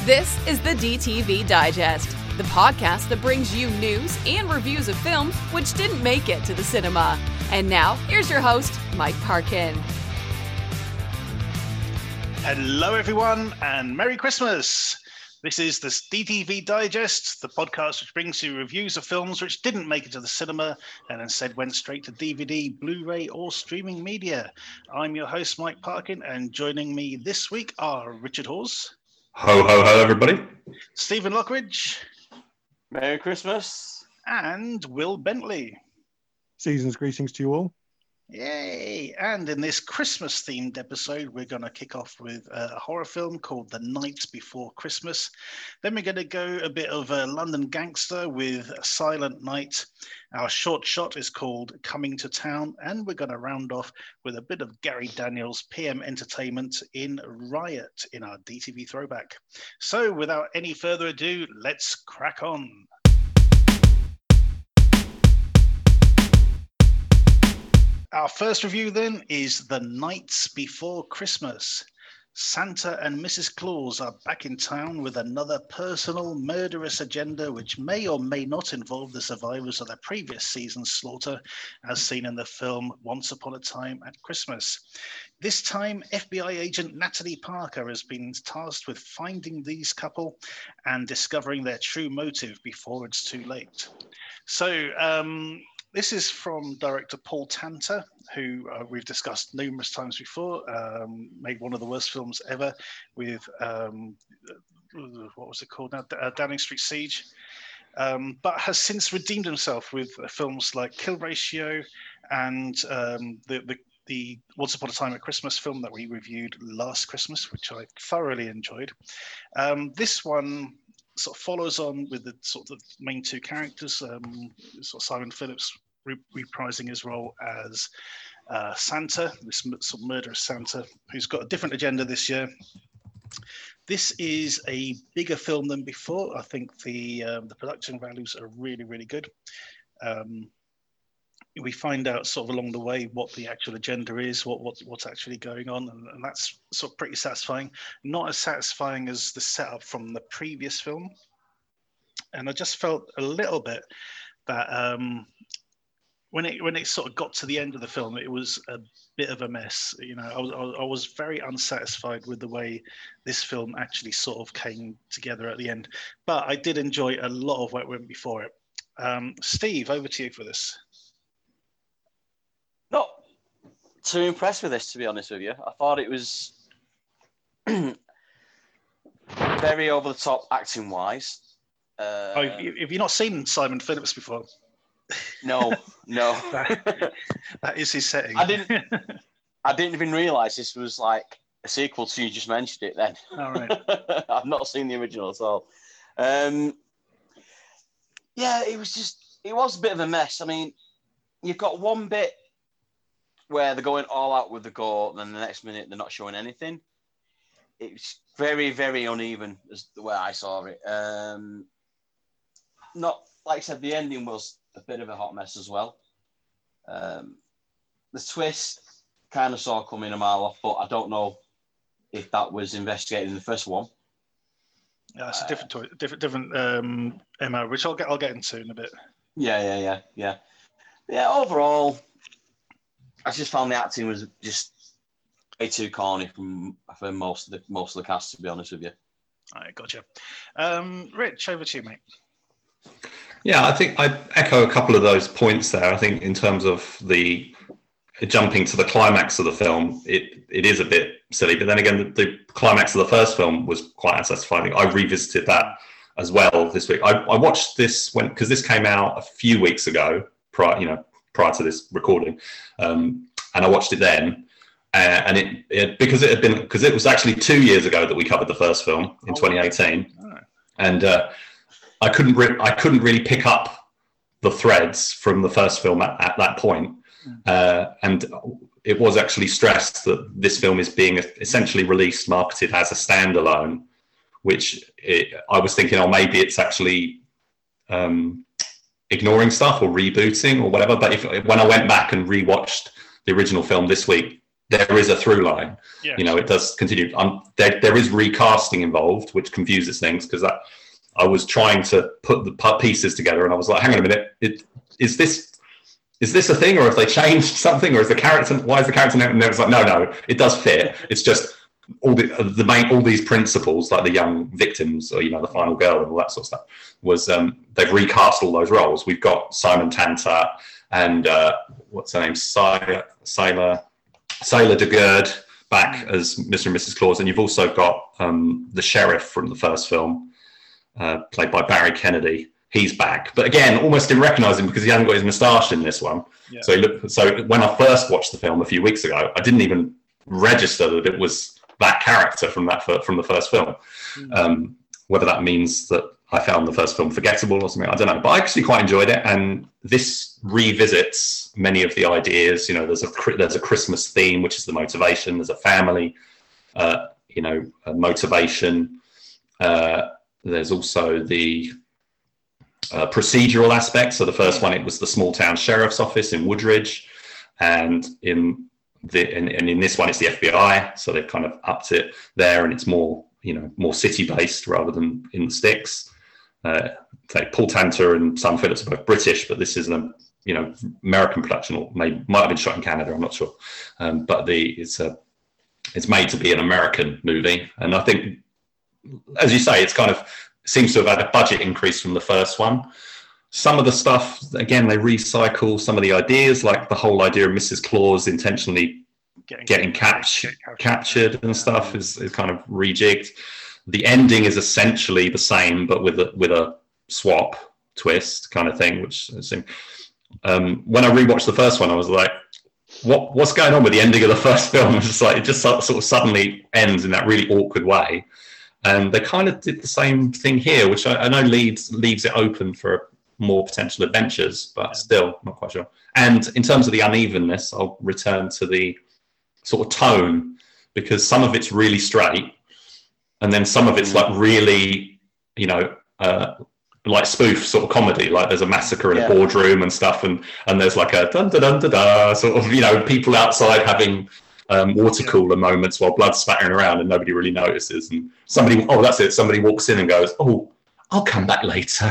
This is the DTV Digest, the podcast that brings you news and reviews of films which didn't make it to the cinema. And now, here's your host, Mike Parkin. Hello, everyone, and Merry Christmas. This is the DTV Digest, the podcast which brings you reviews of films which didn't make it to the cinema and instead went straight to DVD, Blu-ray, or streaming media. I'm your host, Mike Parkin, and joining me this week are Richard Hawes. Ho, ho, ho, everybody. Stephen Lockridge. Merry Christmas. And Will Bentley. Season's greetings to you all. Yay! And in this Christmas-themed episode, we're going to kick off with a horror film called The Night Before Christmas. Then we're going to go a bit of a London gangster with Silent Night. Our short shot is called Coming to Town, and we're going to round off with a bit of Gary Daniels' PM Entertainment in Riot in our DTV throwback. So without any further ado, let's crack on. Our first review then is The Night Before Christmas. Santa and Mrs. Claus are back in town with another personal murderous agenda which may or may not involve the survivors of the previous season's slaughter, as seen in the film Once Upon a Time at Christmas. This time, FBI agent Natalie Parker has been tasked with finding these couple and discovering their true motive before it's too late. So, this is from director Paul Tanter, who we've discussed numerous times before, made one of the worst films ever with, what was it called now? Downing Street Siege, but has since redeemed himself with films like Kill Ratio and the Once Upon a Time at Christmas film that we reviewed last Christmas, which I thoroughly enjoyed. This one sort of follows on with the sort of main two characters, sort of Simon Phillips reprising his role as Santa, this sort of murderous Santa, who's got a different agenda this year. This is a bigger film than before. I think the production values are really, really good. We find out sort of along the way what the actual agenda is, what's actually going on, and that's sort of pretty satisfying. Not as satisfying as the setup from the previous film. And I just felt a little bit that when it sort of got to the end of the film, it was a bit of a mess. You know, I was very unsatisfied with the way this film actually sort of came together at the end. But I did enjoy a lot of what went before it. Steve, over to you for this. Not too impressed with this, to be honest with you. I thought it was very over the top acting wise. Have you not seen Simon Phillips before? No. That is his setting. I didn't even realise this was like a sequel to You Just Mentioned It then. All right. I've not seen the original at all. Yeah, it was a bit of a mess. I mean, you've got one bit where they're going all out with the gore, and then the next minute they're not showing anything. It's very, very uneven, as the way I saw it. Not like I said, the ending was a bit of a hot mess as well. The twist kind of saw coming a mile off, but I don't know if that was investigated in the first one. Yeah, it's a different MO, which I'll get into in a bit. Yeah. Overall, I just found the acting was just way too corny for most of the cast, to be honest with you. All right, gotcha. Rich, over to you, mate. Yeah, I think I echo a couple of those points there. I think in terms of the jumping to the climax of the film, it is a bit silly. But then again, the climax of the first film was quite unsatisfying. I revisited that as well this week. I watched this because this came out a few weeks ago, prior to this recording, and I watched it then. And because it was actually 2 years ago that we covered the first film in 2018, and I couldn't really pick up the threads from the first film at that point, and it was actually stressed that this film is being essentially released, marketed as a standalone, which I was thinking, maybe it's actually ignoring stuff or rebooting or whatever. But when I went back and rewatched the original film this week, there is a through line. Yeah. You know, it does continue. There is recasting involved, which confuses things, because I was trying to put the pieces together, and I was like, hang on a minute, is this a thing, or have they changed something, or is the character? Why is the character now? And it was like, no, it does fit. It's just all these principles, like the young victims, or the final girl and all that sort of stuff, was they've recast all those roles. We've got Simon Tantat and what's her name, Sailor de Gerd back as Mr. and Mrs. Claus, and you've also got the sheriff from the first film, played by Barry Kennedy. He's back, but again, almost didn't recognise him because he hadn't got his moustache in this one. Yeah. So when I first watched the film a few weeks ago, I didn't even register that it was that character from the first film. Whether that means that I found the first film forgettable or something, I don't know. But I actually quite enjoyed it, and this revisits many of the ideas. There's a Christmas theme, which is the motivation. There's a family, motivation. There's also the procedural aspect. So the first one, it was the small town sheriff's office in Woodridge, and in this one it's the FBI. So they've kind of upped it there, and it's more city based rather than in the sticks. Paul Tanter and Simon Phillips are both British, but this is an American production, or might have been shot in Canada, I'm not sure. But it's made to be an American movie, and I think, as you say, it's kind of seems to have had a budget increase from the first one. Some of the stuff, again, they recycle some of the ideas, like the whole idea of Mrs. Claus intentionally getting captured and stuff is kind of rejigged. The ending is essentially the same, but with a swap twist kind of thing, which seemed, when I rewatched the first one, I was like, what's going on with the ending of the first film? It's just like, it just sort of suddenly ends in that really awkward way. And they kind of did the same thing here, which I know leaves it open for more potential adventures, but still not quite sure. And in terms of the unevenness, I'll return to the sort of tone, because some of it's really straight, and then some of it's like really, like spoof sort of comedy. Like there's a massacre in a boardroom and stuff, and there's like a dun dun dun da da sort of people outside having water cooler moments while blood's spattering around and nobody really notices, and somebody walks in and goes, "Oh, I'll come back later."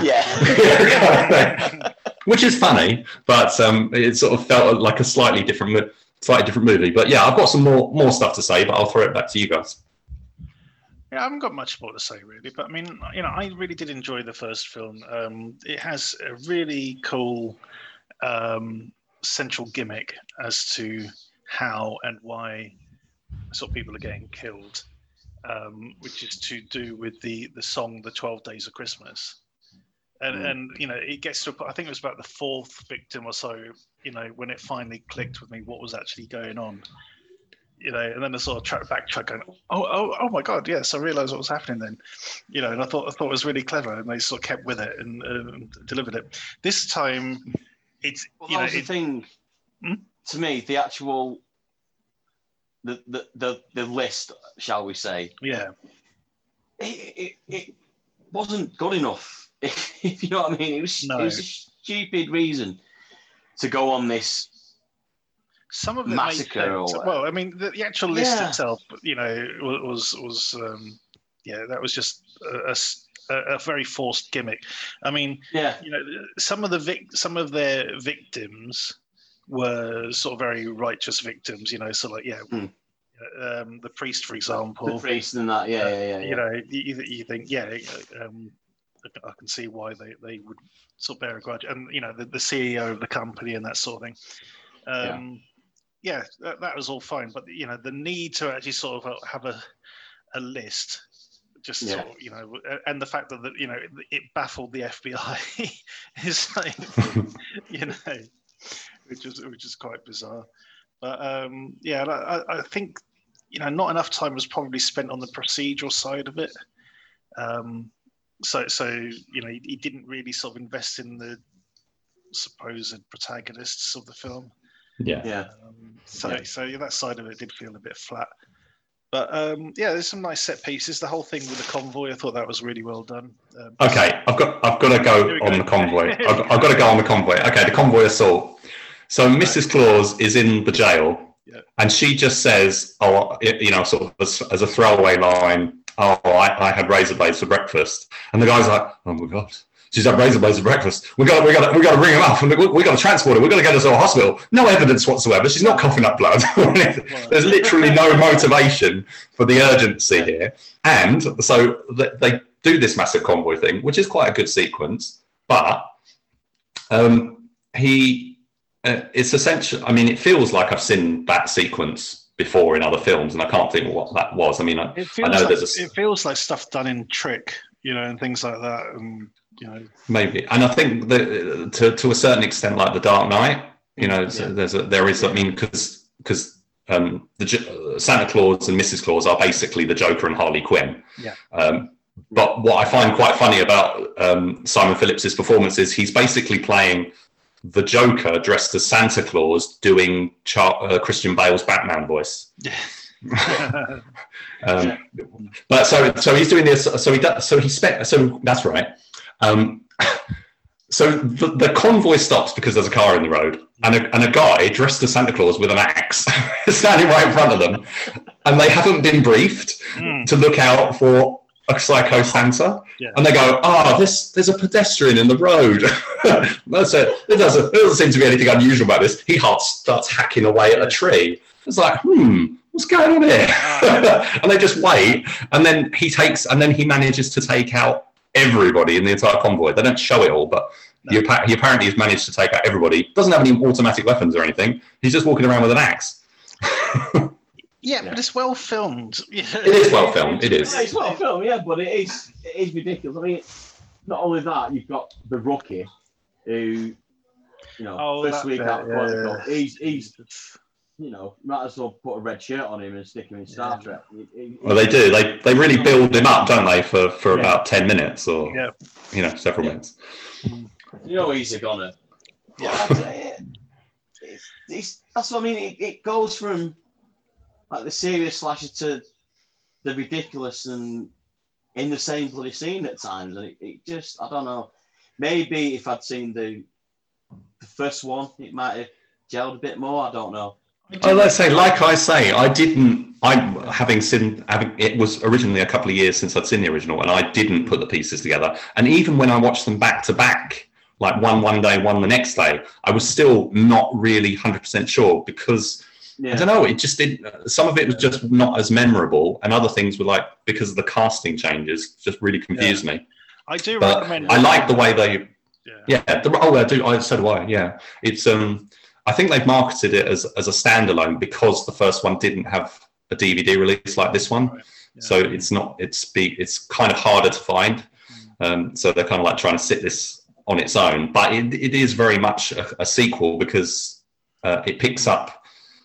Which is funny, but it sort of felt like a slightly different movie. But yeah, I've got some more stuff to say, but I'll throw it back to you guys. Yeah, I haven't got much more to say really, but I mean, I really did enjoy the first film. It has a really cool central gimmick as to how and why sort of people are getting killed, which is to do with the song "The 12 Days of Christmas," and it gets to I think it was about the fourth victim or so, when it finally clicked with me what was actually going on, and then I sort of backtrack going, oh my god, yes, I realised what was happening then, and I thought it was really clever, and they sort of kept with it and delivered it. This time, it's that was the thing. To me, the actual the list, shall we say? Yeah. It wasn't good enough. If you know what I mean, it was a stupid reason to go on this. Some of it massacre. Well, I mean, the actual list itself, was that was just a very forced gimmick. I mean, some of their victims were sort of very righteous victims, so like, the priest, for example. The priest and that, you think, I can see why they would sort of bear a grudge. And, the CEO of the company and that sort of thing. That was all fine. But, the need to actually sort of have a list, just sort of, and the fact that, it baffled the FBI is like, which is quite bizarre. But I think not enough time was probably spent on the procedural side of it. So he didn't really sort of invest in the supposed protagonists of the film. So that side of it did feel a bit flat. But there's some nice set pieces. The whole thing with the convoy, I thought that was really well done. Okay, I've got to go on the convoy. I've got to go on the convoy. Okay, the convoy assault. So Mrs. Claus is in the jail, And she just says, "Oh, you know, sort of as a throwaway line, oh, I had razor blades for breakfast," and the guy's like, "Oh my god, she's had razor blades for breakfast. We got to ring him up, and we got to transport her. We got to get her to a hospital." No evidence whatsoever. She's not coughing up blood. There's literally no motivation for the urgency here, and so they do this massive convoy thing, which is quite a good sequence, but it's essential. I mean, it feels like I've seen that sequence before in other films, and I can't think what that was. I mean, I know it feels like stuff done in trick, you know, and things like that, and you know, maybe. And I think that to a certain extent, like The Dark Knight, you know, there is. I mean, because Santa Claus and Mrs. Claus are basically the Joker and Harley Quinn. Yeah. But what I find quite funny about Simon Phillips' performance is he's basically playing the Joker dressed as Santa Claus doing Christian Bale's Batman voice. But so he's doing this. So that's right. So the convoy stops because there's a car in the road, and a guy dressed as Santa Claus with an axe is standing right in front of them, and they haven't been briefed to look out for a psycho Santa, and they go, there's a pedestrian in the road. That's it. There doesn't seem to be anything unusual about this. He starts hacking away at a tree. It's like, what's going on here? And they just wait, and then he manages to take out everybody in the entire convoy. They don't show it all, but he apparently has managed to take out everybody. Doesn't have any automatic weapons or anything. He's just walking around with an axe. But it's well filmed. It is well filmed. It is. It's well filmed, yeah, but it is ridiculous. I mean, not only that, you've got the rookie who, you know, first week out of he's you know, might as well put a red shirt on him and stick him in Star Trek. Well, they do. They really build him up, don't they, for about 10 minutes or you know, several minutes. You know, he's a goner. Yeah, that's what I mean. It goes from like the serious slasher to the ridiculous and in the same bloody scene at times, and it just, I don't know. Maybe if I'd seen the first one, it might have gelled a bit more. I don't know. Like I say, it was originally a couple of years since I'd seen the original, and I didn't put the pieces together. And even when I watched them back to back, like one day, one the next day, I was still not really 100% sure because I don't know. It just didn't. Some of it was just not as memorable, and other things were like because of the casting changes, just really confused me. I do recommend. I like the way they. I do. So do I. Yeah, it's I think they've marketed it as a standalone because the first one didn't have a DVD release like this one, so it's not. It's kind of harder to find. So they're kind of like trying to sit this on its own, but it is very much a sequel because it picks up.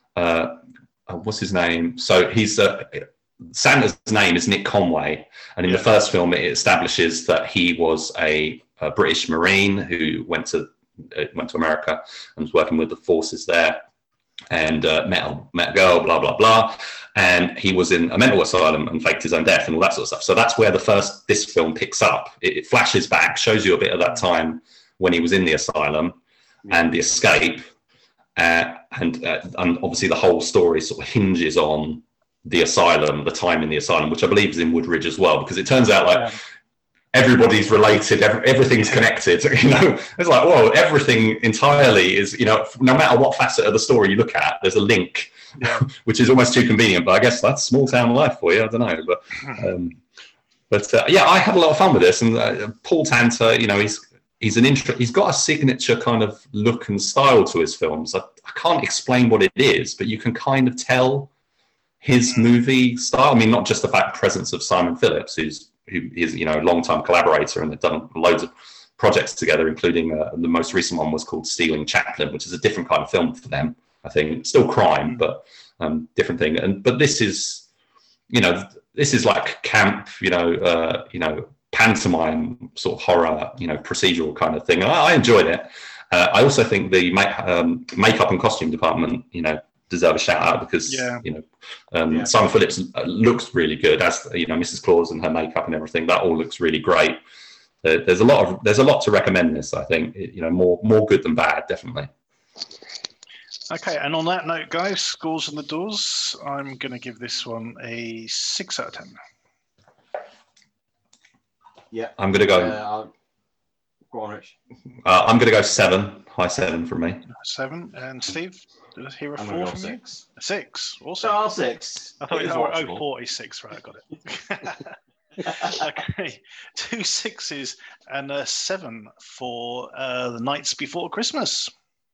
What's his name? So he's Santa's name is Nick Conway, and in the first film, it establishes that he was a British Marine who went to America and was working with the forces there, and met a girl, blah blah blah, and he was in a mental asylum and faked his own death and all that sort of stuff. So that's where this film picks up. It flashes back, shows you a bit of that time when he was in the asylum and the escape. And obviously the whole story sort of hinges on the asylum, the time in the asylum, which I believe is in Woodridge as well, because it turns out like everybody's related, everything's connected. You know, it's like, whoa, everything entirely is, you know, no matter what facet of the story you look at, there's a link, which is almost too convenient. But I guess that's small town life for you. I don't know, but I had a lot of fun with this. And Paul Tanter, you know, he's got a signature kind of look and style to his films. I can't explain what it is, but you can kind of tell his movie style. I mean, not just the presence of Simon Phillips, who is, you know, a long-time collaborator, and they've done loads of projects together, including the most recent one was called Stealing Chaplin, which is a different kind of film for them. I think still crime, but different thing. But this is, you know, like camp, you know, pantomime sort of horror, you know, procedural kind of thing. I enjoyed it. I also think the makeup and costume department, you know, deserve a shout out because you know, Simon Phillips looks really good, as you know, Mrs. Claus and her makeup and everything. That all looks really great. There's a lot to recommend this. I think, you know, more good than bad, definitely. Okay, and on that note, guys, scores on the doors. I'm going to give this one a 6 out of 10. Yeah. I'm going to go. Go on, Rich. I'm going to go 7. High 7 from me. 7. And Steve, did I hear a I'm 4 going to from go you? 6. 6. So Awesome. I'll 6. I thought It is you were watchable. 46, right? I got it. Okay, 2 6s and a 7 for the Nights Before Christmas.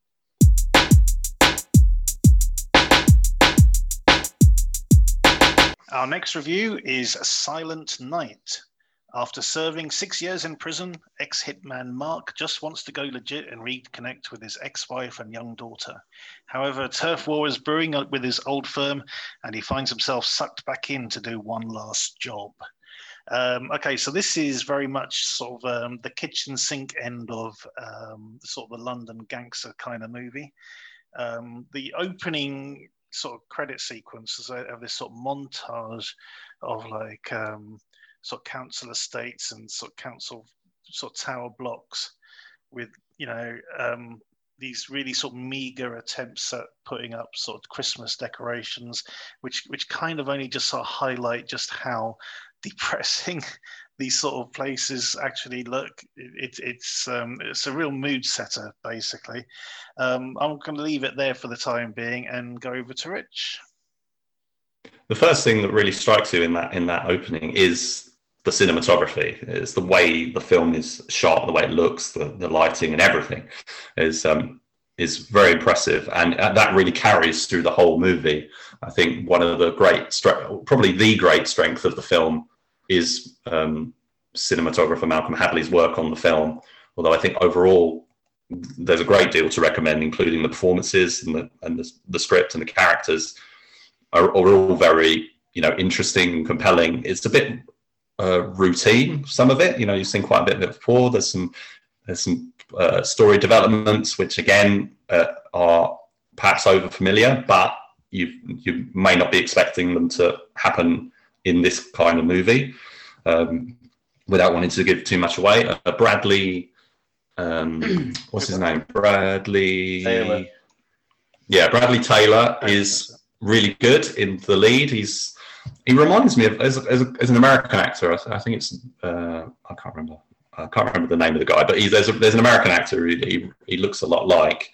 Our next review is Silent Night. After serving 6 years in prison, ex-hitman Mark just wants to go legit and reconnect with his ex-wife and young daughter. However, a turf war is brewing up with his old firm, and he finds himself sucked back in to do one last job. Okay, so this is very much sort of the kitchen sink end of sort of the London gangster kind of movie. The opening sort of credit sequences have this sort of montage of like sort of council estates and sort of council sort of tower blocks with, you know, these really sort of meager attempts at putting up sort of Christmas decorations, which kind of only just sort of highlight just how depressing these sort of places actually look. It's a real mood setter, basically. I'm going to leave it there for the time being and go over to Rich. The first thing that really strikes you in that opening is the cinematography. It's the way the film is shot, the way it looks, the lighting and everything is very impressive, and that really carries through the whole movie. I think one of the probably the great strength of the film is cinematographer Malcolm Hadley's work on the film. Although I think overall there's a great deal to recommend, including the performances and the script and the characters are all very, you know, interesting and compelling. It's a bit routine, some of it. You know, you've seen quite a bit of it before. There's some story developments which again are perhaps over familiar, but you may not be expecting them to happen in this kind of movie. Without wanting to give too much away, Bradley, what's his name? Bradley Taylor. Yeah, Bradley Taylor is really good in the lead. He reminds me of as an American actor. I think it's I can't remember the name of the guy, but there's an American actor who he looks a lot like,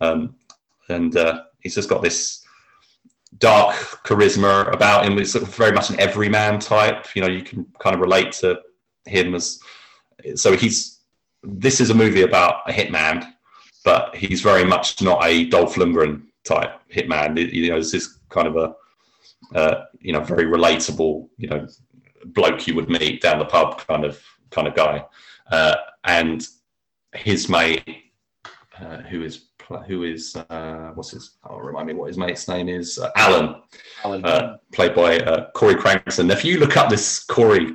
and he's just got this dark charisma about him. He's sort of very much an everyman type. You know, you can kind of relate to him as. So this is a movie about a hitman, but he's very much not a Dolph Lundgren type hitman. You know, this is kind of a very relatable, you know, bloke you would meet down the pub kind of guy, and his mate, who is what's his? Oh, remind me what his mate's name is. Alan, played by Corey Cranston. If you look up this Carrie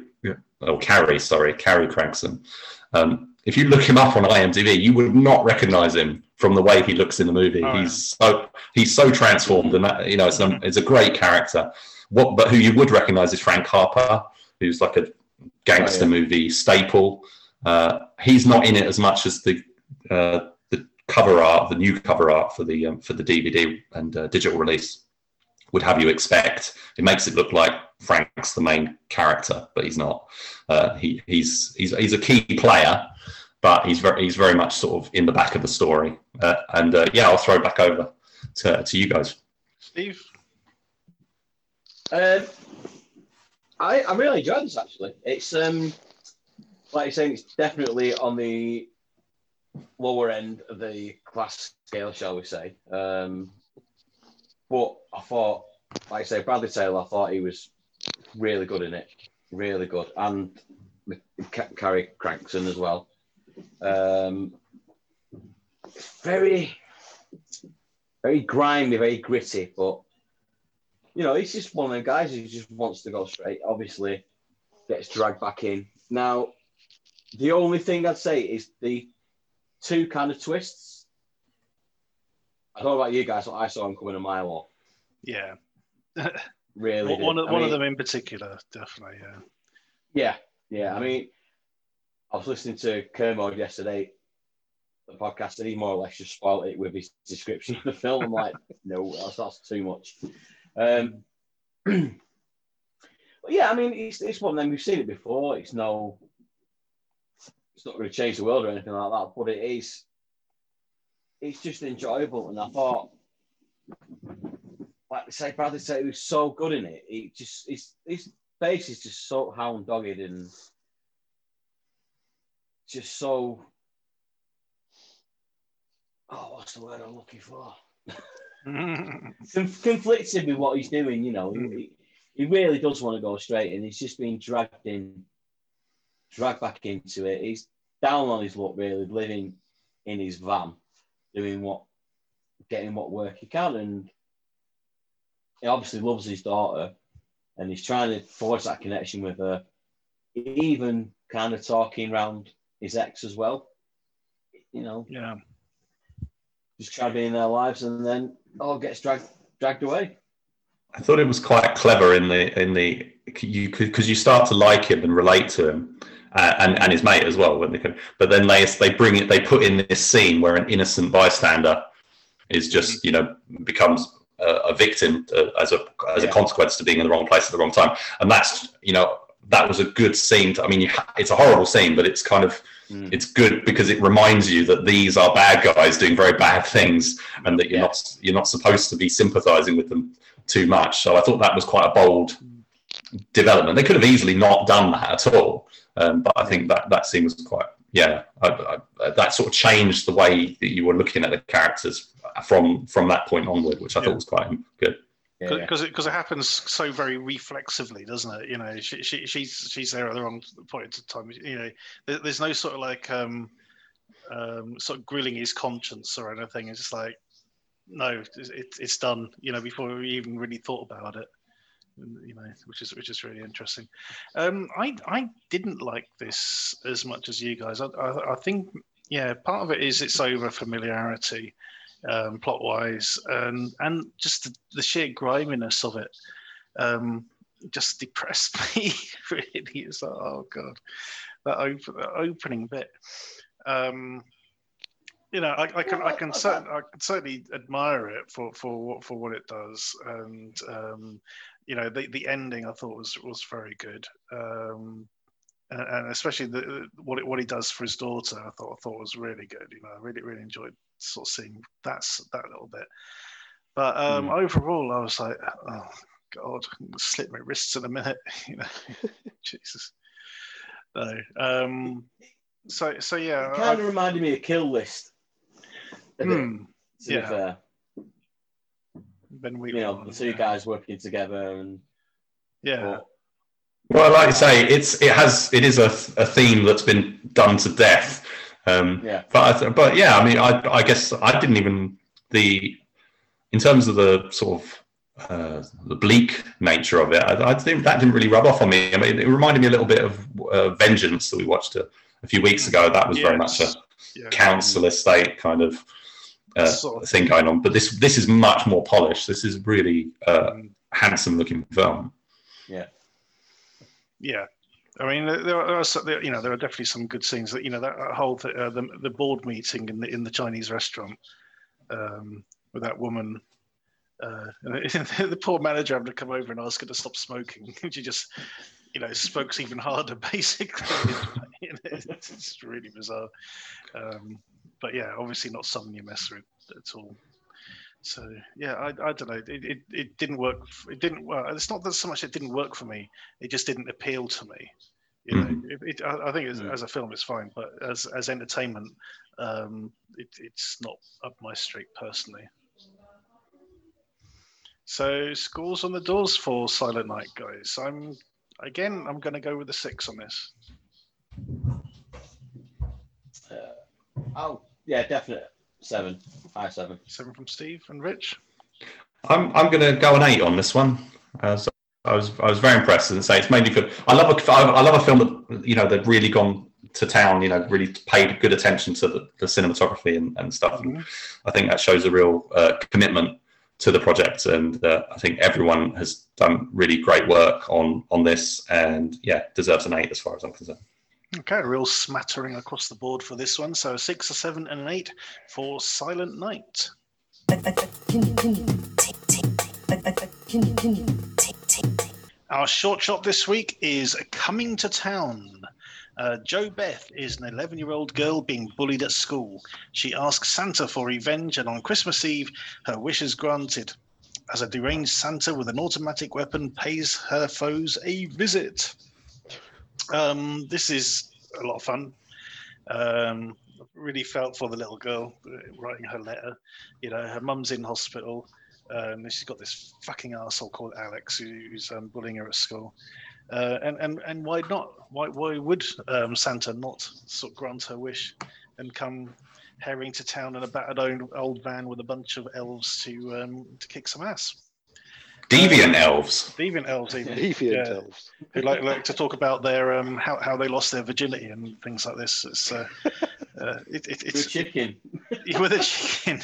Cranston, if you look him up on IMDb, you would not recognise him from the way he looks in the movie. Oh, he's so transformed, and that, you know, it's a great character. But who you would recognise is Frank Harper, who's like a gangster movie staple. He's not in it as much as the cover art, the new cover art for the DVD and digital release would have you expect. It makes it look like Frank's the main character, but he's not. He's a key player, but he's very much sort of in the back of the story. I'll throw it back over to you guys. Steve? I really enjoyed this, actually. It's like you're saying, it's definitely on the lower end of the class scale, shall we say. But I thought, like I say, Bradley Taylor, I thought he was really good in it. Really good. And Carrie Cranston as well. Very, very grimy, very gritty, but you know, he's just one of them guys who just wants to go straight. Obviously, gets dragged back in. Now, the only thing I'd say is the two kind of twists. I don't know about you guys, but I saw them coming a mile off. Yeah. Really? One of them in particular, definitely, yeah. Yeah. I mean, I was listening to Kermode yesterday, the podcast, and he more or less just spoiled it with his description of the film. I'm like, no, that's too much. But yeah, I mean, it's one of them. We've seen it before. It's not going to change the world or anything like that, but it's just enjoyable. And I thought, like Bradley said, he was so good in it. His face is just so hound dogged and just so. Oh, what's the word I'm looking for? Conflicted with what he's doing, you know. He really does want to go straight, and he's just been dragged back into it. He's down on his luck, really, living in his van, getting what work he can, and he obviously loves his daughter, and he's trying to forge that connection with her, even kind of talking around his ex as well, you know. Yeah. Just try to be in their lives, and then all gets dragged away. I thought it was quite clever because you start to like him and relate to him, and his mate as well. But then they put in this scene where an innocent bystander is just becomes a victim as a consequence to being in the wrong place at the wrong time, and that's that was a good scene. It's a horrible scene, but it's kind of. It's good because it reminds you that these are bad guys doing very bad things, and that you're not supposed to be sympathising with them too much. So I thought that was quite a bold development. They could have easily not done that at all, but I think that scene was quite that sort of changed the way that you were looking at the characters from that point onward, which I thought was quite good. Because it happens so very reflexively, doesn't it? You know, she's there at the wrong point in time. You know, there's no sort of like sort of grilling his conscience or anything. It's just like, no, it's done. You know, before we even really thought about it. You know, which is really interesting. I didn't like this as much as you guys. I think part of it is its over familiarity. Plot wise, and just the sheer griminess of it just depressed me. Really, it's like, oh god, that opening bit. I can certainly admire it for what it does, and the ending I thought was very good. And especially what he does for his daughter, I thought was really good. You know, I really enjoyed sort of seeing that little bit. But overall, I was like, oh god, I'm gonna slip my wrists in a minute. You know, Jesus. No. So yeah. It kind of reminded me of Kill List. To be fair. The two guys working together and Well, like you say, it is a theme that's been done to death. But yeah, I mean, I guess I didn't even in terms of the sort of the bleak nature of it. I think that didn't really rub off on me. I mean, it reminded me a little bit of Vengeance that we watched a few weeks ago. That was very much a council estate kind of thing going on. But this is much more polished. This is really handsome looking film. Yeah. Yeah, I mean there are definitely some good scenes. That that whole the board meeting in the Chinese restaurant with that woman, the poor manager having to come over and ask her to stop smoking, and she just smokes even harder basically. It's just really bizarre. But yeah, obviously not something you mess with at all. So yeah, I don't know. It didn't work. It didn't. Well, it's not that so much it didn't work for me. It just didn't appeal to me. I think as a film, it's fine, but as entertainment, it's not up my street personally. So scores on the doors for Silent Night, guys. I'm going to go with a 6 on this. Definitely 7. 5-7. 7 from Steve and Rich. I'm going to go an 8 on this one. So I was very impressed, and say it's mainly for I love a film that they've really gone to town. Really paid good attention to the cinematography and stuff. Mm-hmm. And I think that shows a real commitment to the project, and I think everyone has done really great work on this, and deserves an 8 as far as I'm concerned. Okay, a real smattering across the board for this one. So a 6, a 7, and an 8 for Silent Night. Our short shot this week is Coming to Town. Jo Beth is an 11-year-old girl being bullied at school. She asks Santa for revenge, and on Christmas Eve, her wish is granted, as a deranged Santa with an automatic weapon pays her foes a visit. This is a lot of fun. Really felt for the little girl writing her letter. You know, her mum's in hospital. She's got this fucking arsehole called Alex who's bullying her at school. And why not? Why would Santa not sort of grant her wish and come herring to town in a battered old van with a bunch of elves to kick some ass? Deviant elves. Deviant elves, even. Deviant elves. Who like to talk about their how they lost their virginity and things like this. It's With chicken. With a chicken.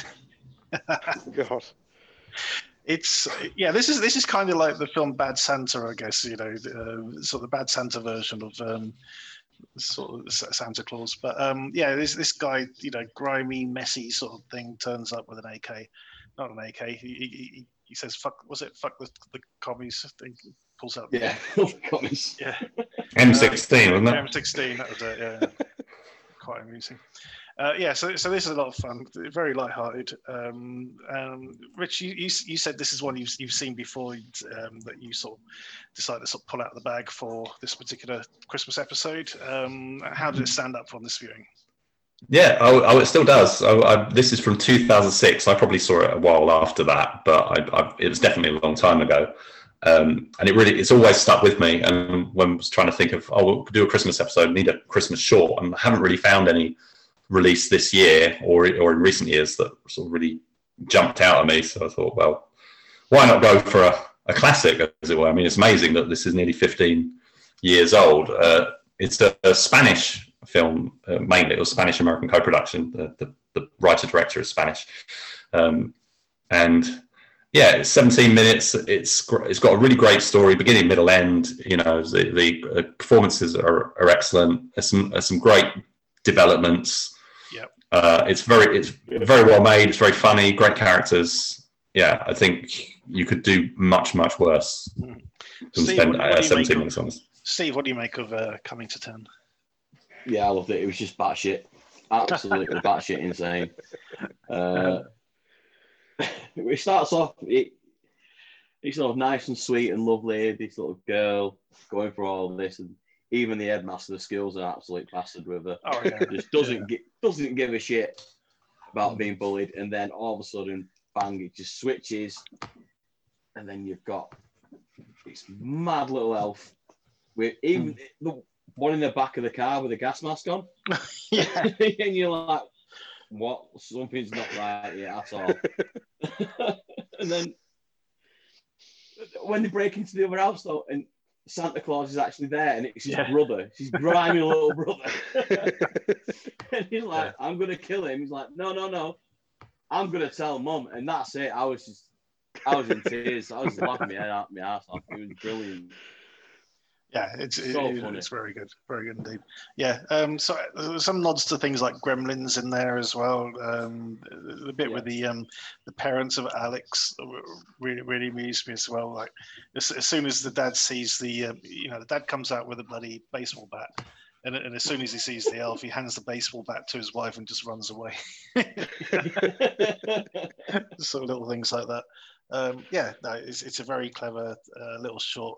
God. It's This is kind of like the film Bad Santa, I guess. You know, sort of the Bad Santa version of sort of Santa Claus. But this guy, you know, grimy, messy sort of thing, turns up with an AK. Not an AK. He says, "Fuck." Was it "fuck the commies"? Thing pulls out. Yeah, commies. Yeah. M16, wasn't it? M16. That was it. Yeah. Quite amusing. So this is a lot of fun. Very light-hearted. Rich, you said this is one you've seen before. That you sort of decided to sort of pull out of the bag for this particular Christmas episode. How did it stand up on this viewing? Yeah, it still does. This is from 2006. I probably saw it a while after that, but it was definitely a long time ago. And it's always stuck with me. And when I was trying to think of, we'll do a Christmas episode, need a Christmas short, and I haven't really found any released this year or in recent years that sort of really jumped out at me. So I thought, well, why not go for a classic, as it were? I mean, it's amazing that this is nearly 15 years old. It's a Spanish film, mainly. It was Spanish-American co-production. The writer-director is Spanish. It's 17 minutes. It's got a really great story, beginning, middle, end. You know, the performances are excellent. There's some great developments. Yep. It's very well made. It's very funny. Great characters. Yeah, I think you could do much worse than spend 17 minutes on this. Steve, what do you make of Coming to Town? Yeah, I loved it. It was just batshit. Absolutely batshit insane. It starts off, it's sort of nice and sweet and lovely, this little girl going for all this, and even the headmaster of the school's an absolute bastard with her. Oh, yeah. Just doesn't give a shit about being bullied, and then all of a sudden, bang, it just switches, and then you've got this mad little elf with even the one in the back of the car with a gas mask on. Yeah. And you're like, what? Something's not right here at all. And then when they break into the other house, though, and Santa Claus is actually there, and it's his brother, his grimy little brother. And he's like, I'm going to kill him. He's like, no. I'm going to tell Mum. And that's it. I was in tears. I was laughing my ass off. It was brilliant. Yeah, it's very good indeed. Yeah, so some nods to things like Gremlins in there as well. The bit with the parents of Alex really amused me as well. Like as soon as the dad sees the dad comes out with a bloody baseball bat, and as soon as he sees the elf, he hands the baseball bat to his wife and just runs away. So little things like that. It's a very clever little short.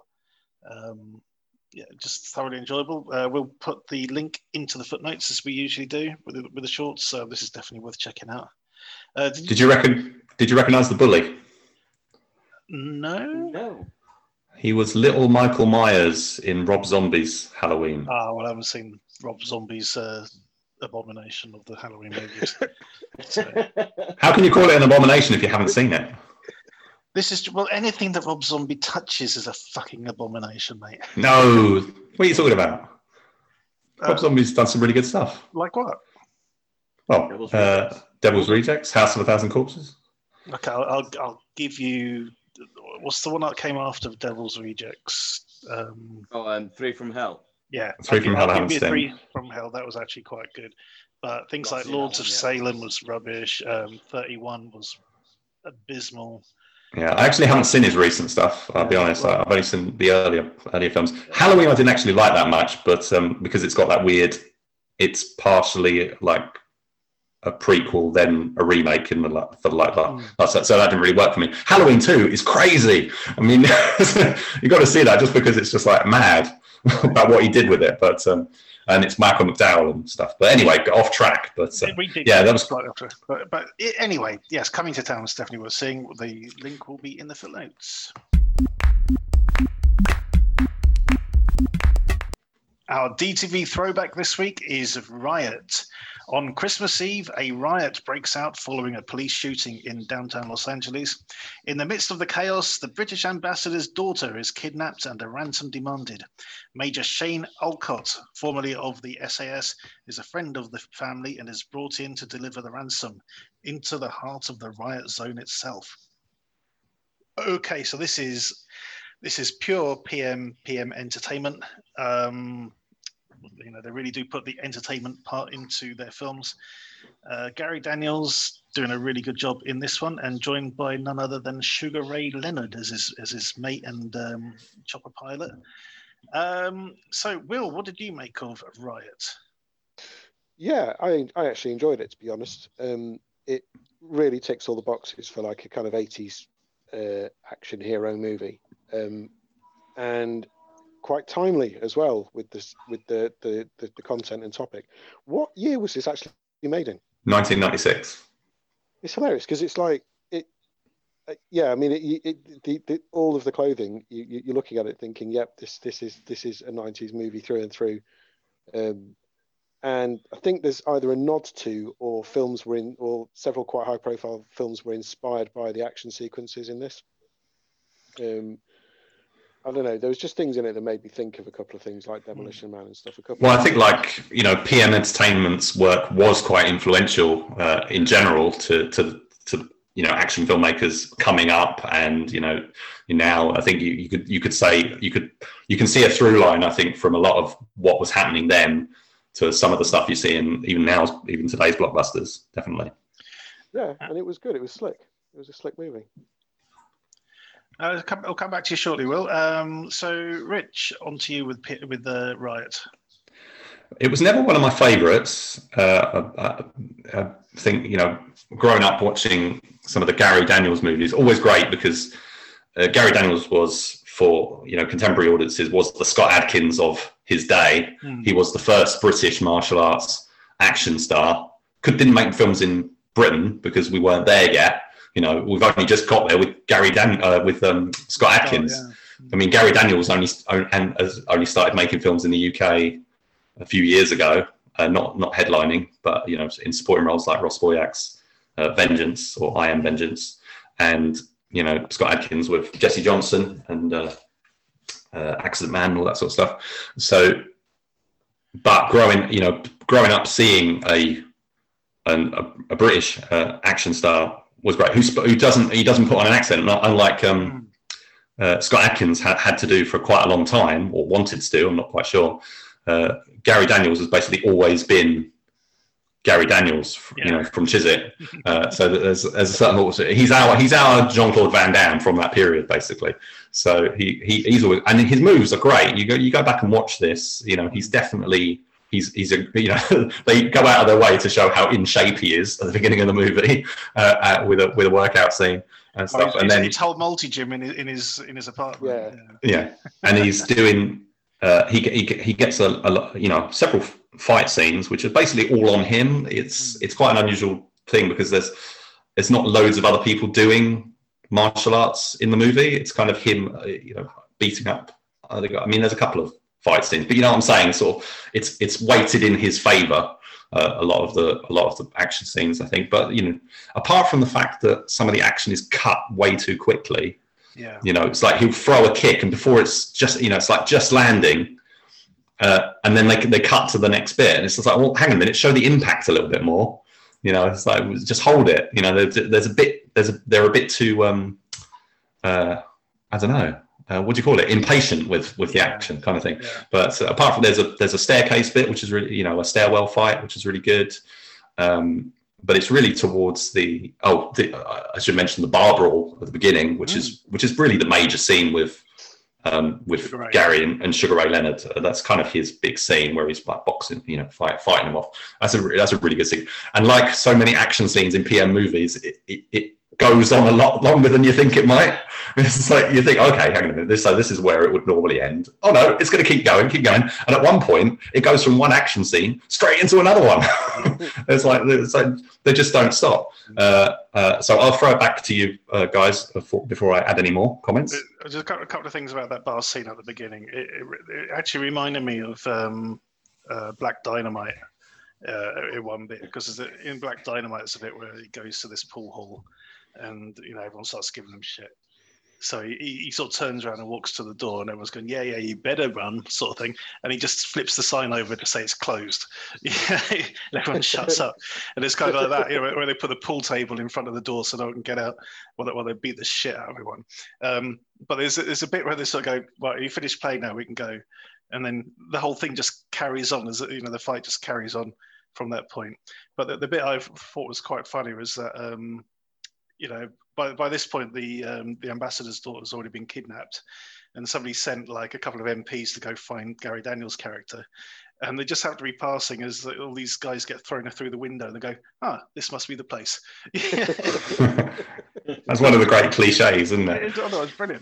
Just thoroughly enjoyable. We'll put the link into the footnotes as we usually do with the shorts. So this is definitely worth checking out. Did you recognise the bully? No. He was little Michael Myers in Rob Zombie's Halloween. Well, I haven't seen Rob Zombie's abomination of the Halloween movies. How can you call it an abomination if you haven't seen it? This is anything that Rob Zombie touches is a fucking abomination, mate. No, what are you talking about? Rob Zombie's done some really good stuff. Like what? Well, Devil's Rejects, House of a Thousand Corpses. Okay, I'll give you. What's the one that came after Devil's Rejects? 3 from Hell. Yeah, Three from Hell, I haven't give seen. 3 from Hell. That was actually quite good. But things like Lords of Salem was rubbish. 31 was abysmal. Yeah, I actually haven't seen his recent stuff. I'll be honest. I've only seen the earlier films. Halloween, I didn't actually like that much, but because it's got that weird. It's partially like a prequel, then a remake in the so that didn't really work for me. Halloween 2 is crazy. I mean, you got to see that just because it's just like mad about what he did with it. But and it's Malcolm McDowell and stuff. But anyway, off track. But that was quite off track. But anyway, yes, Coming to Town, Stephanie was saying. The link will be in the footnotes. Our DTV throwback this week is Riot. On Christmas Eve, a riot breaks out following a police shooting in downtown Los Angeles. In the midst of the chaos, the British ambassador's daughter is kidnapped and a ransom demanded. Major Shane Alcott, formerly of the SAS, is a friend of the family and is brought in to deliver the ransom into the heart of the riot zone itself. Okay, so this is pure PM entertainment. They really do put the entertainment part into their films. Gary Daniels doing a really good job in this one, and joined by none other than Sugar Ray Leonard as his mate and chopper pilot. So, Will, what did you make of Riot? Yeah, I actually enjoyed it, to be honest. It really ticks all the boxes for like a kind of 80s action hero movie, and quite timely as well with the content and topic. What year was this actually made in? 1996. It's hilarious because it's like it. Yeah, I mean, all of the clothing you're looking at it thinking, yep, this is a 90s movie through and through. And I think there's either a nod to or several quite high profile films were inspired by the action sequences in this. I don't know. There was just things in it that made me think of a couple of things like Demolition Man and stuff. I think PM Entertainment's work was quite influential in general to action filmmakers coming up, and now I think you could say you can see a through line, I think, from a lot of what was happening then to some of the stuff you see in even today's blockbusters, definitely. Yeah, and it was good. It was slick. It was a slick movie. I'll come back to you shortly, Will. So, Rich, on to you with the Riot. It was never one of my favourites. I think, growing up watching some of the Gary Daniels movies, always great because Gary Daniels was, for contemporary audiences, was the Scott Adkins of his day. He was the first British martial arts action star. Didn't make films in Britain because we weren't there yet. We've only just got there with Scott Adkins. Oh, yeah. I mean, Gary Daniels only started making films in the UK a few years ago, not headlining, but in supporting roles like Ross Boyack's Vengeance or I Am Vengeance, and Scott Adkins with Jesse Johnson and Accident Man and all that sort of stuff. So, but growing up seeing a British action star was great. Who doesn't put on an accent, unlike Scott Adkins had to do for quite a long time, or wanted to do. I'm not quite sure. Gary Daniels has basically always been Gary Daniels, from Chiswick. So there's a certain he's our Jean-Claude Van Damme from that period, basically. So he's always, and his moves are great. You go back and watch this. He's definitely. He's a they go out of their way to show how in shape he is at the beginning of the movie with a workout scene and stuff. And then it's whole multi-gym in his apartment. Yeah. And he's doing he gets a lot, several fight scenes which are basically all on him. It's quite an unusual thing because there's not loads of other people doing martial arts in the movie. It's kind of him beating up. There's a couple of fight scenes, but you know what I'm saying, sort of it's weighted in his favor, a lot of the action scenes, I think. But apart from the fact that some of the action is cut way too quickly, it's like he'll throw a kick and before it's just it's like just landing, and then they cut to the next bit and it's just like, well, hang on a minute, show the impact a little bit more. It's like, just hold it. They're a bit too I don't know, what do you call it? Impatient with the action kind of thing. Yeah. But apart from there's a staircase bit, which is really, a stairwell fight, which is really good. But it's really towards I should mention the bar brawl at the beginning, which is really the major scene with Gary and Sugar Ray Leonard. That's kind of his big scene where he's like boxing, fighting him off. That's a really good scene. And like so many action scenes in PM movies, it goes on a lot longer than you think it might. It's like you think, okay, hang on a minute, so this is where it would normally end. Oh no, it's going to keep going. And at one point, it goes from one action scene straight into another one. it's like they just don't stop. So I'll throw it back to you guys before I add any more comments. Just a couple of things about that bar scene at the beginning. It actually reminded me of Black Dynamite in one bit, because in Black Dynamite it's a bit where he goes to this pool hall and everyone starts giving him shit. So he sort of turns around and walks to the door, and everyone's going, yeah, you better run, sort of thing. And he just flips the sign over to say it's closed. And everyone shuts up. And it's kind of like that, where they put the pool table in front of the door so no one can get out while they beat the shit out of everyone. But there's a bit where they sort of go, right, you finished playing now, we can go. And then the whole thing just carries on, as the fight just carries on from that point. But the bit I thought was quite funny was that, by this point, the ambassador's daughter's already been kidnapped, and somebody sent like a couple of MPs to go find Gary Daniels' character, and they just have to be passing as all these guys get thrown through the window, and they go, this must be the place. That's one of the great cliches, isn't it? It's brilliant.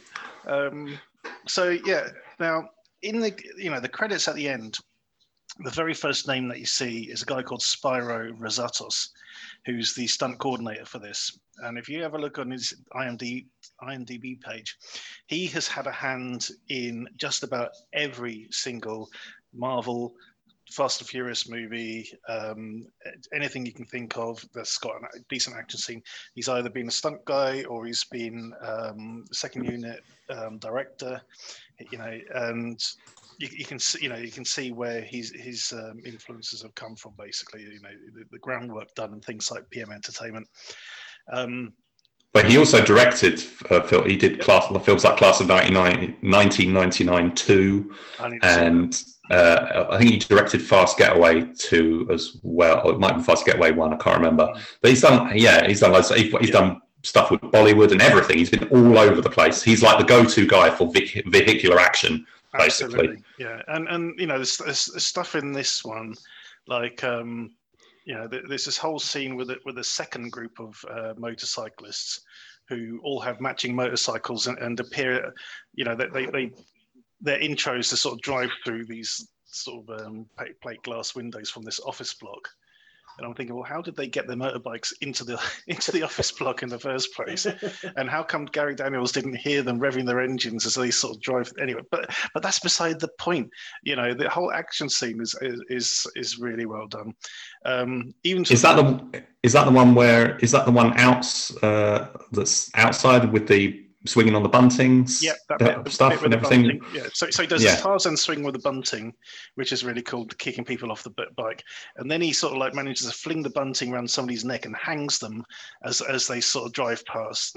Now in the credits at the end, the very first name that you see is a guy called Spyro Rosatos, who's the stunt coordinator for this. And if you ever look on his IMDb page, he has had a hand in just about every single Marvel, Fast and Furious movie, anything you can think of that's got a decent action scene. He's either been a stunt guy or he's been second unit director, and you can see where his influences have come from. Basically, the groundwork done and things like PM Entertainment. But he also directed film. He did films like Class of 1999 2, and I think he directed Fast Getaway 2 as well. Or it might be Fast Getaway 1. I can't remember. But he's done loads. He's done stuff with Bollywood and everything. He's been all over the place. He's like the go-to guy for vehicular action. Basically. Absolutely, yeah, and there's stuff in this one, like there's this whole scene with a second group of motorcyclists who all have matching motorcycles and appear, their intros to sort of drive through these sort of plate glass windows from this office block. And I'm thinking, well, how did they get their motorbikes into the office block in the first place? And how come Gary Daniels didn't hear them revving their engines as they sort of drive? Anyway, but that's beside the point. The whole action scene is really well done. Is that the one that's outside with the swinging on the buntings, that stuff and everything. Yeah, so he does this Tarzan swing with the bunting, which is really cool, kicking people off the bike, and then he sort of like manages to fling the bunting around somebody's neck and hangs them as they sort of drive past.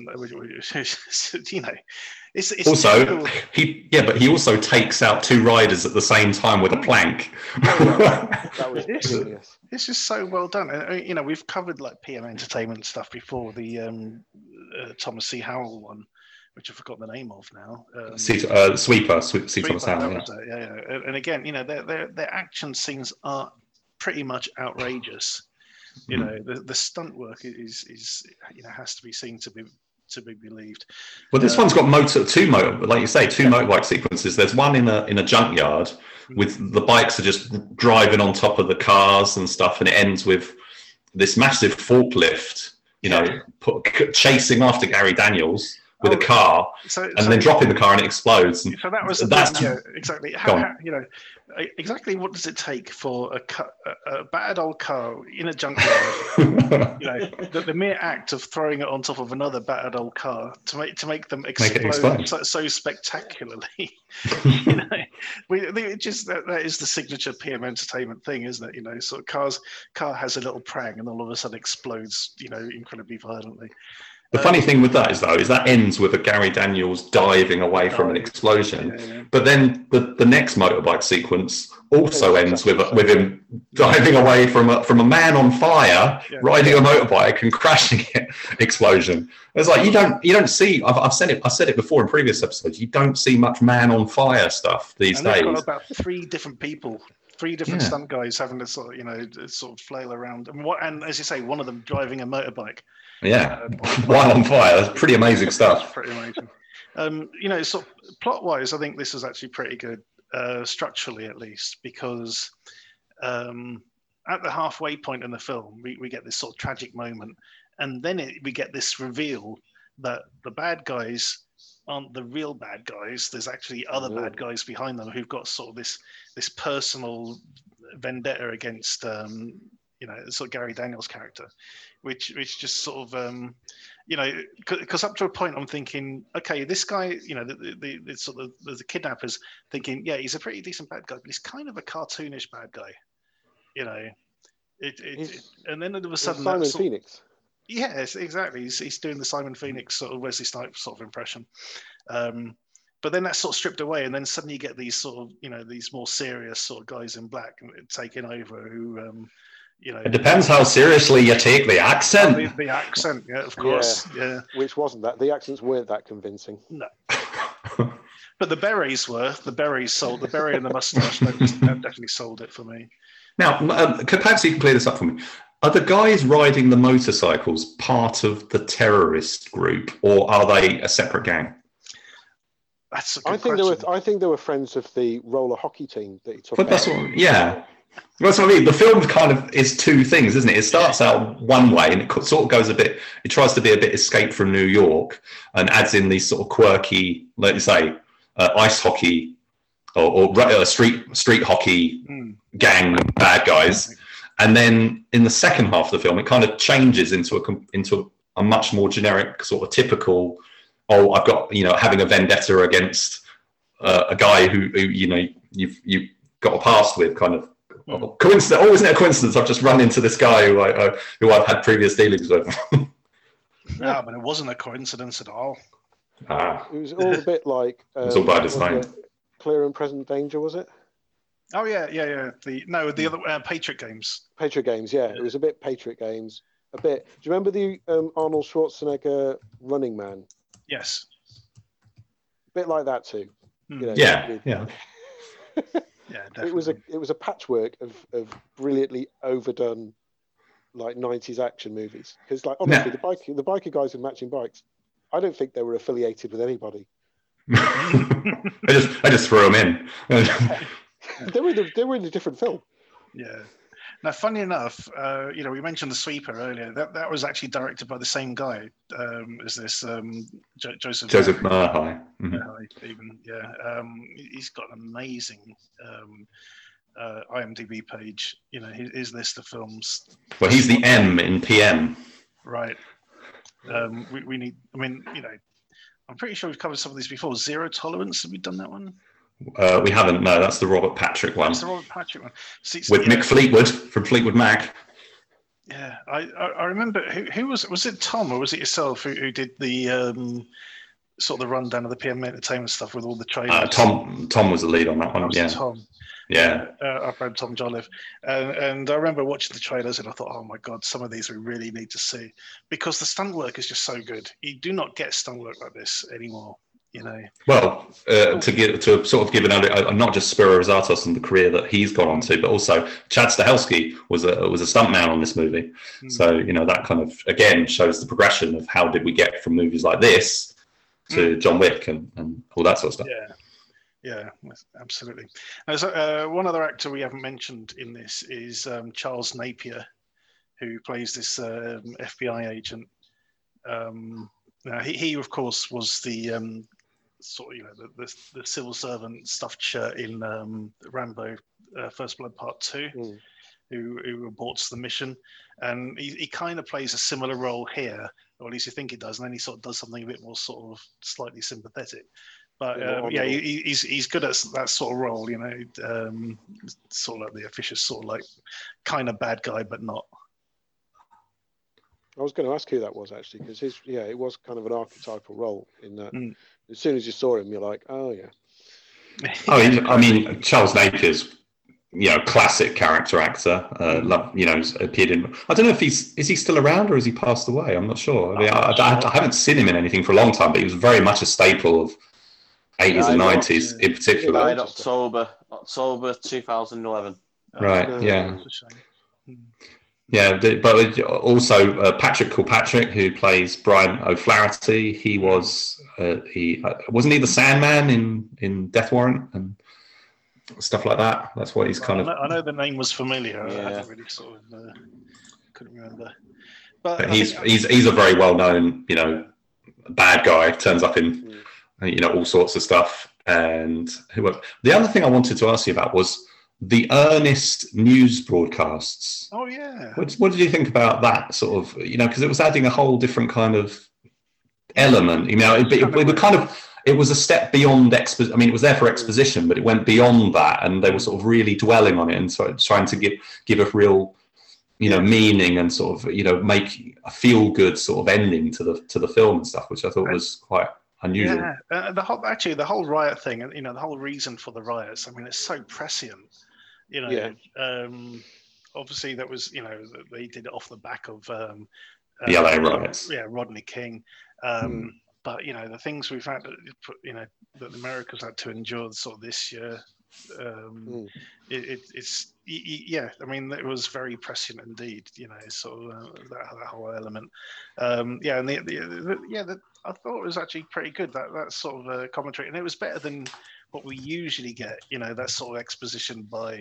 It's also cool. But he also takes out two riders at the same time with a plank. That was genius. This is so well done. And, we've covered like PM Entertainment stuff before, the Thomas C. Howell one, which I forgot the name of now. Sweeper. Yeah. And again, their action scenes are pretty much outrageous. The stunt work is has to be seen to be believed. Well, this one's got two motorbike sequences. There's one in a junkyard with the bikes are just driving on top of the cars and stuff, and it ends with this massive forklift, chasing after Gary Daniels with a car, and then dropping the car and it explodes. So that was exactly. Exactly what does it take for a battered old car in a junkyard? The mere act of throwing it on top of another battered old car to make them explode so spectacularly. That is the signature PM Entertainment thing, isn't it? So car has a little prang and all of a sudden explodes, incredibly violently. The funny thing with that is that ends with a Gary Daniels diving away from an explosion. Yeah. But then the next motorbike sequence also ends with him diving away from a man on fire, riding a motorbike and crashing it. Explosion. It's like you don't see. I've said it before in previous episodes. You don't see much man on fire stuff these days. They've got about 3 different people. 3 different stunt guys having to sort of flail around, and as you say, one of them driving a motorbike. Yeah, while on fire. That's pretty amazing stuff. Pretty amazing. Sort of plot-wise, I think this is actually pretty good, structurally at least, because at the halfway point in the film, we get this sort of tragic moment, and then we get this reveal that the bad guys aren't the real bad guys. There's actually other bad guys behind them who've got sort of this personal vendetta against sort of Gary Daniels' character, which just sort of because up to a point I'm thinking, okay, this guy, the sort of the kidnappers thinking, yeah, he's a pretty decent bad guy, but he's kind of a cartoonish bad guy, and then all of a sudden Simon Phoenix. Yes, exactly. He's doing the Simon Phoenix sort of Wesley Snipes sort of impression. But then that's sort of stripped away, and then suddenly you get these sort of, these more serious sort of guys in black taking over who, It depends how seriously you take the accent. The accent, yeah, of course. Yeah. Which wasn't that. The accents weren't that convincing. No. But the berets were. The berets sold. The beret and the mustache that definitely sold it for me. Now, perhaps you can clear this up for me. Are the guys riding the motorcycles part of the terrorist group, or are they a separate gang? That's a good question. I think they were friends of the roller hockey team that he took. But that's what I mean. The film kind of is 2 things, isn't it? It starts out one way, and it sort of goes it tries to be a bit Escape from New York, and adds in these sort of quirky, like you say, ice hockey or street hockey gang bad guys. And then in the second half of the film, it kind of changes into a much more generic sort of typical, I've got, having a vendetta against a guy who you've got a past with, kind of coincidence. Oh, isn't it a coincidence? I've just run into this guy who I've had previous dealings with. No, but it wasn't a coincidence at all. It was all a bit like it's all by design. Clear and Present Danger, was it? Oh yeah. The other Patriot Games. Patriot Games, yeah. It was a bit Patriot Games. A bit. Do you remember the Arnold Schwarzenegger Running Man? Yes. A bit like that too. Yeah. Yeah, definitely. It was a patchwork of brilliantly overdone, like 90s action movies. Because obviously the biker guys in Matching Bikes, I don't think they were affiliated with anybody. I just threw them in. They were in a different film. Yeah. Now, funny enough, we mentioned The Sweeper earlier. That was actually directed by the same guy as this Joseph Merhi. Even, yeah. He's got an amazing IMDb page. His list of films. Well, he's the M in PM. Right. We need. I mean, I'm pretty sure we've covered some of these before. Zero Tolerance. Have we done that one? We haven't. No, that's the Robert Patrick one. It's the Robert Patrick one. With Mick Fleetwood from Fleetwood Mac. Yeah, I remember. Who was it? Tom, or was it yourself who did the sort of the rundown of the PM Entertainment stuff with all the trailers? Tom was the lead on that one. Yeah. Tom. Yeah. Our friend Tom Jolliffe. And I remember watching the trailers and I thought, oh my God, some of these we really need to see, because the stunt work is just so good. You do not get stunt work like this anymore. Well, to sort of give not just Spiro Rosatos and the career that he's gone on to, but also Chad Stahelski was a stuntman on this movie. So that kind of again shows the progression of how did we get from movies like this to John Wick and all that sort of stuff. Yeah, absolutely. One other actor we haven't mentioned in this is Charles Napier, who plays this FBI agent. Now he of course was the sort of the civil servant stuffed shirt in Rambo First Blood Part 2, who aborts the mission, and he kind of plays a similar role here, or at least you think he does, and then he sort of does something a bit more sort of slightly sympathetic. But he's good at that sort of role, sort of like the officious sort of like kind of bad guy, but not. I was going to ask who that was actually, because it was kind of an archetypal role in that. As soon as you saw him, you're like, oh yeah. I mean, Charles Napier's, classic character actor. Appeared in. I don't know if is he still around or has he passed away? I'm not sure. I mean, I haven't seen him in anything for a long time, but he was very much a staple of 80s and 90s in particular. Died October 2011. Right. Yeah. Yeah, but also Patrick Kilpatrick, who plays Brian O'Flaherty, he was wasn't he the Sandman in Death Warrant and stuff like that. That's what he's kind of. I know the name was familiar. Yeah. I haven't really couldn't remember. But he's a very well known bad guy. Turns up in all sorts of stuff. And the other thing I wanted to ask you about was the Ernest news broadcasts. Oh yeah. What did you think about that sort of? Because it was adding a whole different kind of element. It was a step beyond exposition. I mean, it was there for exposition, but it went beyond that, and they were sort of really dwelling on it and sort of trying to give a real, meaning and sort of make a feel good sort of ending to the film and stuff, which I thought was quite unusual. Yeah, the whole riot thing, and the whole reason for the riots. I mean, it's so prescient. Obviously that was they did it off the back of the LA riots. Yeah, Rodney King. But the things we've had, that America's had to endure sort of this year. It's I mean, it was very prescient indeed. Sort of that whole element. And I thought it was actually pretty good, that sort of commentary, and it was better than what we usually get. That sort of exposition by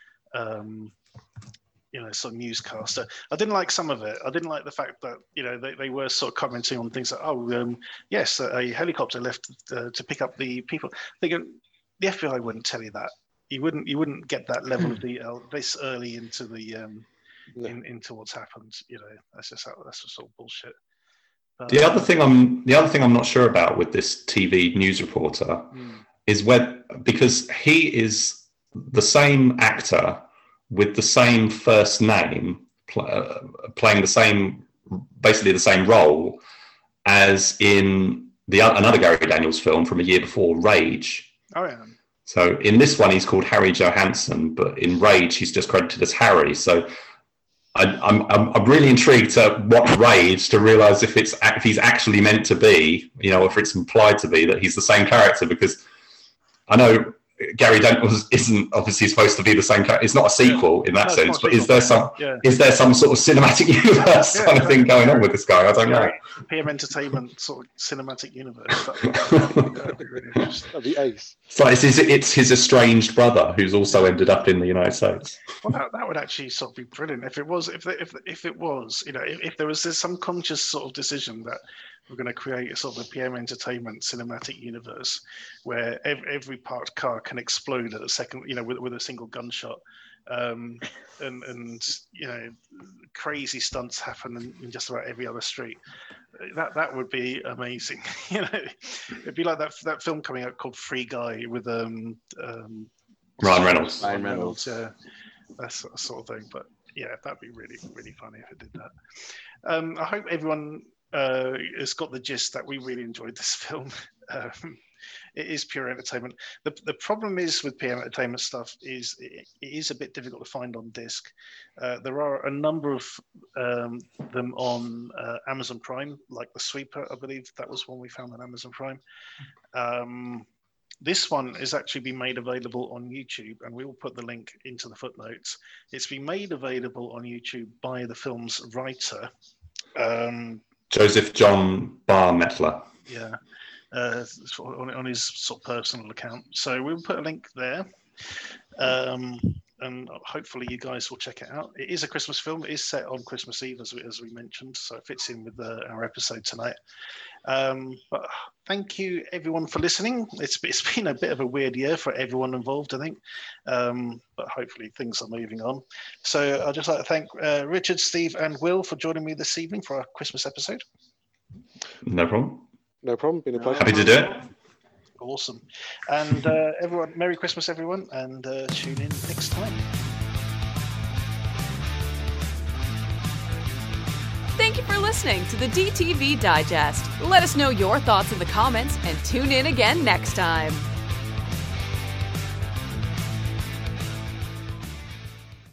some newscaster. I didn't like some of it. I didn't like the fact that they were sort of commenting on things like, yes, a helicopter left to pick up the people. Thinking the FBI wouldn't tell you that. You wouldn't get that level of detail this early into the into what's happened. That's just sort of bullshit. The other thing I'm not sure about with this TV news reporter is because he is the same actor with the same first name, playing basically the same role as in another Gary Daniels film from a year before, Rage. Oh yeah. So in this one, he's called Harry Johansson, but in Rage, he's just credited as Harry. So I'm really intrigued to watch Rage to realise if he's actually meant to be, if it's implied to be that he's the same character, because I know Gary Daniels isn't obviously supposed to be the same character. It's not a sequel in that sense, but is there some sort of cinematic universe kind of thing going on with this guy? I don't know. PM Entertainment sort of cinematic universe. That'd be really interesting. That'd be ace. So it's his estranged brother who's also ended up in the United States. Well, that would actually sort of be brilliant if it was, if there was some conscious sort of decision that we're going to create a sort of a PM Entertainment cinematic universe where every parked car can explode at a second, with a single gunshot, and crazy stunts happen in just about every other street. That would be amazing. It'd be like that film coming out called Free Guy with Ryan Reynolds. Ryan Reynolds, yeah, that sort of thing. But yeah, that'd be really, really funny if it did that. I hope everyone has got the gist that we really enjoyed this film. It is pure entertainment. The problem is with pure entertainment stuff is it is a bit difficult to find on disc. There are a number of them on Amazon Prime, like The Sweeper, I believe that was one we found on Amazon Prime. This one is actually been made available on YouTube, and we will put the link into the footnotes. It's been made available on YouTube by the film's writer, Joseph John Barmettler. Yeah, on his sort of personal account. So we'll put a link there, and hopefully you guys will check it out. It is a Christmas film. It is set on Christmas Eve, as we mentioned, so it fits in with our episode tonight. But thank you everyone for listening. It's been a bit of a weird year for everyone involved, I think, but hopefully things are moving on. So I'd just like to thank Richard, Steve and Will for joining me this evening for our Christmas episode. No problem. No problem. Been a pleasure. Happy to do it. Awesome. And everyone, Merry Christmas everyone, and tune in next time. Thank you for listening. listening to the DTV Digest. Let us know your thoughts in the comments and tune in again next time.